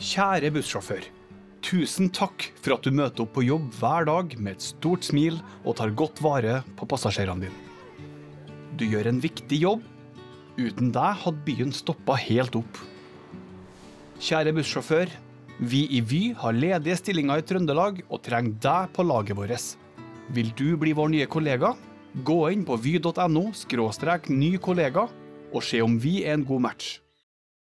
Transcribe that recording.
Kjære bussjåfør, tusen takk for at du møter opp på jobb hver dag med et stort smil og tar godt vare på passasjerene dine. Du gjør en viktig jobb. Uten deg hadde byen stoppet helt opp. Kjære bussjåfør, vi i Vy har ledige stillinger i Trøndelag og trenger deg på laget vårt. Vil du bli vår nye kollega? Gå inn på vy.no/ny kollega og se om vi er en god match.